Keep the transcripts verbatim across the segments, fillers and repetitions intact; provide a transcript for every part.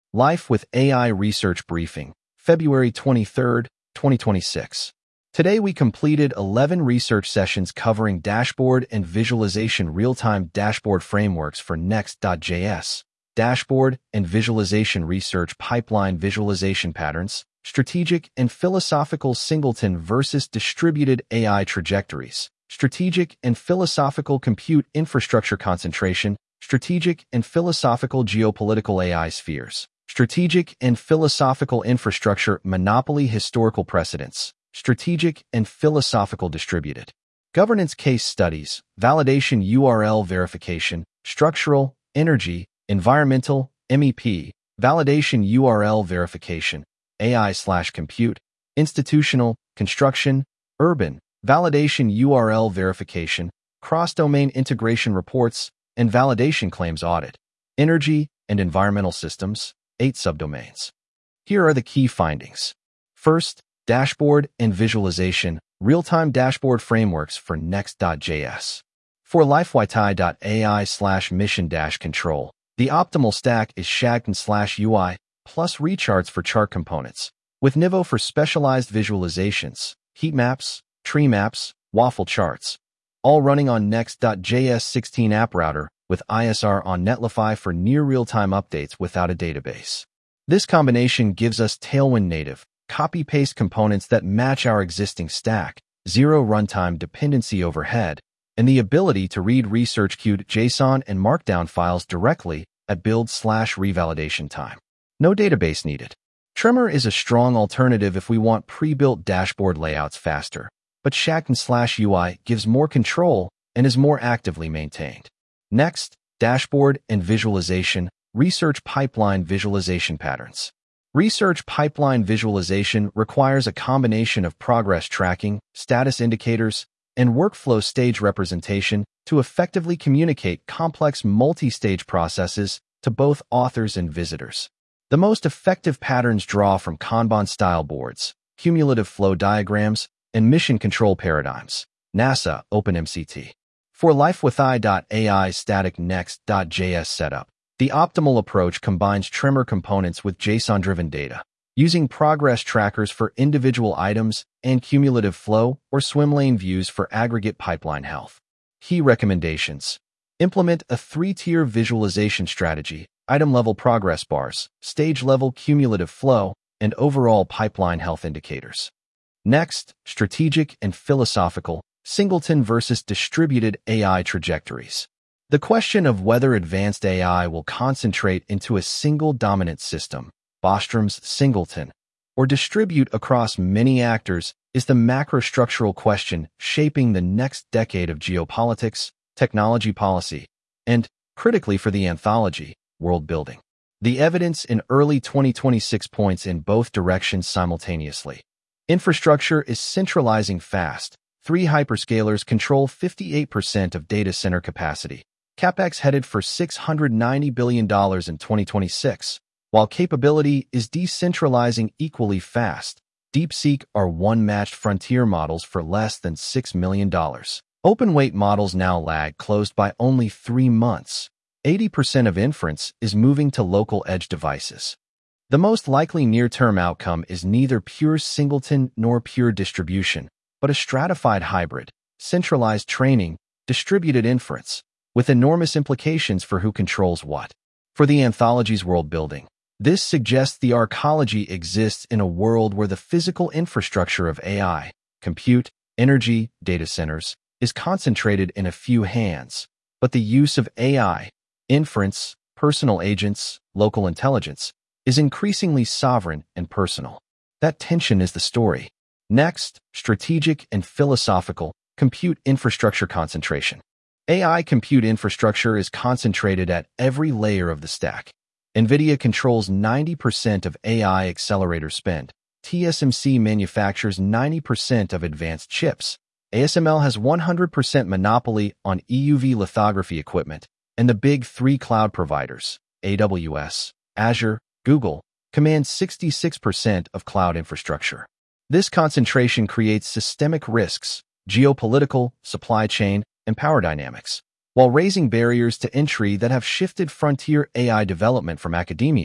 Life with A I Research Briefing, February twenty-third, twenty twenty-six. Today we completed eleven research sessions covering dashboard and visualization real-time dashboard frameworks for Next.js, dashboard and visualization research pipeline visualization patterns, strategic and philosophical singleton versus distributed A I trajectories, strategic and philosophical compute infrastructure concentration, strategic and philosophical geopolitical A I spheres, strategic and philosophical infrastructure monopoly historical precedents, strategic and philosophical distributed governance case studies, validation U R L verification, structural, energy, environmental, M E P, validation U R L verification, A I slash compute, institutional, construction, urban, validation U R L verification, cross-domain integration reports, and validation claims audit, energy and environmental systems, eight subdomains. Here are the key findings. First, dashboard and visualization, real-time dashboard frameworks for Next.js. For LifeWitai.ai slash mission dash control, the optimal stack is Shadcon slash U I plus recharts for chart components, with Nivo for specialized visualizations, heat maps, tree maps, waffle charts, all running on Next.js sixteen app router with I S R on Netlify for near real-time updates without a database. This combination gives us Tailwind native, copy-paste components that match our existing stack, zero runtime dependency overhead, and the ability to read research-queued JSON and Markdown files directly at build slash revalidation time. No database needed. Tremor is a strong alternative if we want pre-built dashboard layouts faster, but Shadcon slash U I gives more control and is more actively maintained. Next, dashboard and visualization, research pipeline visualization patterns. Research pipeline visualization requires a combination of progress tracking, status indicators, and workflow stage representation to effectively communicate complex multi-stage processes to both authors and visitors. The most effective patterns draw from Kanban-style boards, cumulative flow diagrams, and mission control paradigms, NASA OpenMCT. For LifeWitai.ai static Next.js setup, the optimal approach combines Tremor components with JSON-driven data, using progress trackers for individual items and cumulative flow or swim lane views for aggregate pipeline health. Key recommendations. Implement a three-tier visualization strategy, item-level progress bars, stage-level cumulative flow, and overall pipeline health indicators. Next, strategic and philosophical, singleton versus distributed A I trajectories. The question of whether advanced A I will concentrate into a single dominant system, Bostrom's singleton, or distribute across many actors is the macrostructural question shaping the next decade of geopolitics, technology policy, and, critically for the anthology, world building. The evidence in early twenty twenty-six points in both directions simultaneously. Infrastructure is centralizing fast. Three hyperscalers control fifty-eight percent of data center capacity. CapEx headed for six hundred ninety billion dollars in twenty twenty-six, while capability is decentralizing equally fast. DeepSeek are one-matched frontier models for less than six million dollars. Open-weight models now lag closed by only three months. eighty percent of inference is moving to local edge devices. The most likely near-term outcome is neither pure singleton nor pure distribution, but a stratified hybrid, centralized training, distributed inference, with enormous implications for who controls what. For the anthology's world building, this suggests the arcology exists in a world where the physical infrastructure of A I, compute, energy, data centers, is concentrated in a few hands, but the use of A I, inference, personal agents, local intelligence, is increasingly sovereign and personal. That tension is the story. Next, strategic and philosophical, compute infrastructure concentration. A I compute infrastructure is concentrated at every layer of the stack. NVIDIA controls ninety percent of A I accelerator spend. T S M C manufactures ninety percent of advanced chips. A S M L has one hundred percent monopoly on E U V lithography equipment, and the big three cloud providers, A W S, Azure, Google, command sixty-six percent of cloud infrastructure. This concentration creates systemic risks, geopolitical, supply chain, and power dynamics, while raising barriers to entry that have shifted frontier A I development from academia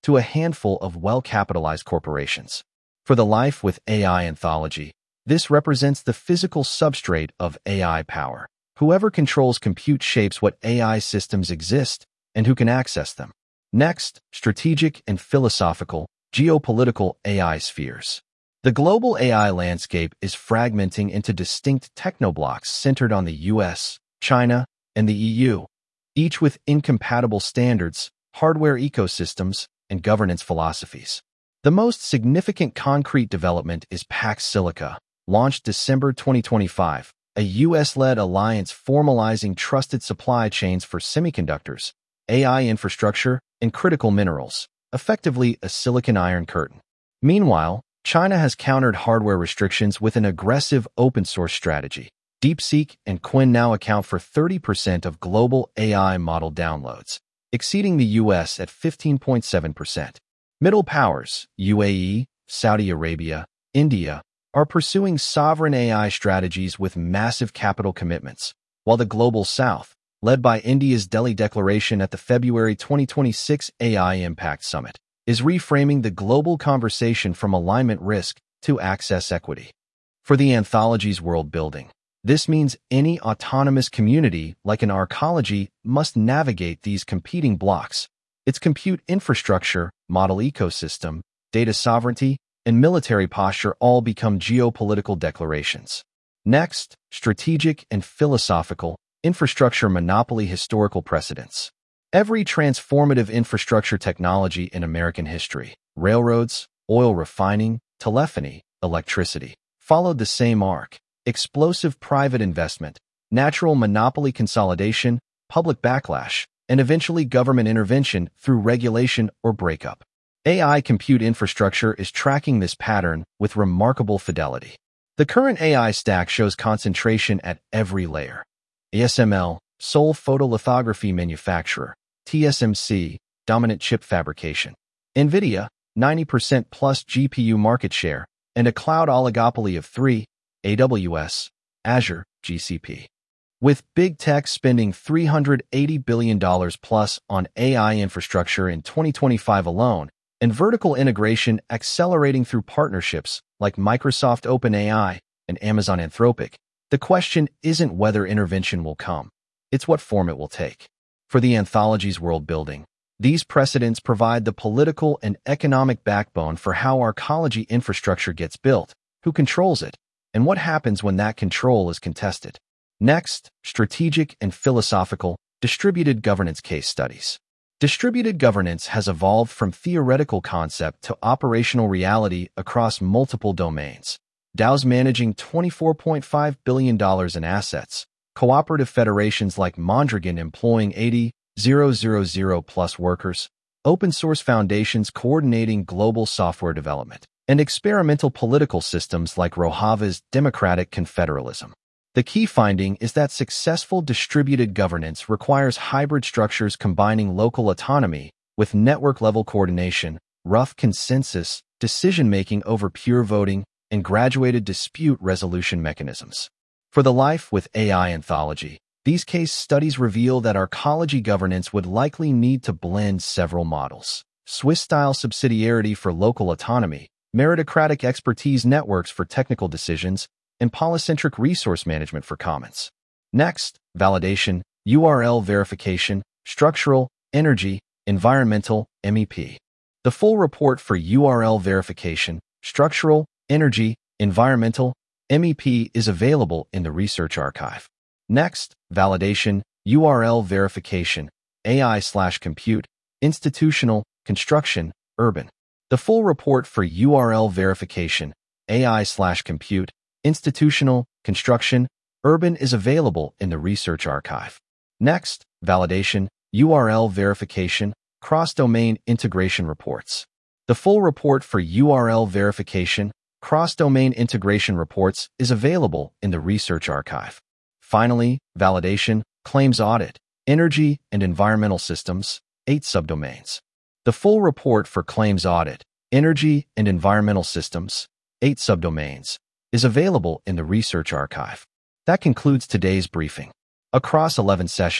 to a handful of well-capitalized corporations. For the Life with A I anthology, this represents the physical substrate of A I power. Whoever controls compute shapes what A I systems exist and who can access them. Next, strategic and philosophical, geopolitical A I spheres. The global A I landscape is fragmenting into distinct technoblocks centered on the U S, China, and the E U, each with incompatible standards, hardware ecosystems, and governance philosophies. The most significant concrete development is Pax Silica, launched December twenty twenty-five, a U S-led alliance formalizing trusted supply chains for semiconductors, A I infrastructure, and critical minerals, effectively a silicon iron curtain. Meanwhile, China has countered hardware restrictions with an aggressive open-source strategy. DeepSeek and Qwen now account for thirty percent of global A I model downloads, exceeding the U S at fifteen point seven percent. Middle powers, U A E, Saudi Arabia, India, are pursuing sovereign A I strategies with massive capital commitments, while the Global South, led by India's Delhi Declaration at the February twenty twenty-six A I Impact Summit, is reframing the global conversation from alignment risk to access equity. For the anthology's world building, this means any autonomous community, like an arcology, must navigate these competing blocks. Its compute infrastructure, model ecosystem, data sovereignty, and military posture all become geopolitical declarations. Next, strategic and philosophical, infrastructure monopoly historical precedents. Every transformative infrastructure technology in American history, railroads, oil refining, telephony, electricity, followed the same arc: explosive private investment, natural monopoly consolidation, public backlash, and eventually government intervention through regulation or breakup. A I compute infrastructure is tracking this pattern with remarkable fidelity. The current A I stack shows concentration at every layer. A S M L, sole photolithography manufacturer; T S M C, dominant chip fabrication; NVIDIA, ninety percent plus G P U market share; and a cloud oligopoly of three, A W S, Azure, G C P. With big tech spending three hundred eighty billion dollars plus on A I infrastructure in twenty twenty-five alone, and vertical integration accelerating through partnerships like Microsoft OpenAI and Amazon Anthropic, the question isn't whether intervention will come, it's what form it will take. For the anthology's world building, these precedents provide the political and economic backbone for how arcology infrastructure gets built, who controls it, and what happens when that control is contested. Next, strategic and philosophical, distributed governance case studies. Distributed governance has evolved from theoretical concept to operational reality across multiple domains. DAOs managing twenty-four point five billion dollars in assets, cooperative federations like Mondragon employing eighty thousand plus workers, open-source foundations coordinating global software development, and experimental political systems like Rojava's democratic confederalism. The key finding is that successful distributed governance requires hybrid structures combining local autonomy with network-level coordination, rough consensus, decision-making over pure voting, and graduated dispute resolution mechanisms. For the Life with A I anthology, these case studies reveal that arcology governance would likely need to blend several models: Swiss-style subsidiarity for local autonomy, meritocratic expertise networks for technical decisions, and polycentric resource management for commons. Next, validation, U R L verification, structural, energy, environmental, M E P. The full report for U R L verification, structural, energy, environmental, M E P is available in the Research Archive. Next, validation, U R L verification, A I slash compute, institutional, construction, urban. The full report for U R L verification, A I slash compute, institutional, construction, urban is available in the Research Archive. Next, validation, U R L verification, cross-domain integration reports. The full report for U R L verification, cross-domain integration reports is available in the Research Archive. Finally, validation, claims audit, energy and environmental systems, eight subdomains. The full report for claims audit, energy and environmental systems, eight subdomains, is available in the Research Archive. That concludes today's briefing. Across eleven sessions,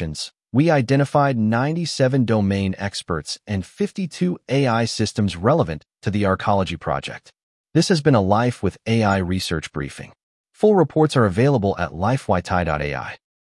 We identified ninety-seven domain experts and fifty-two A I systems relevant to the Arcology project. This has been a Life with A I research briefing. Full reports are available at lifewith dot A I.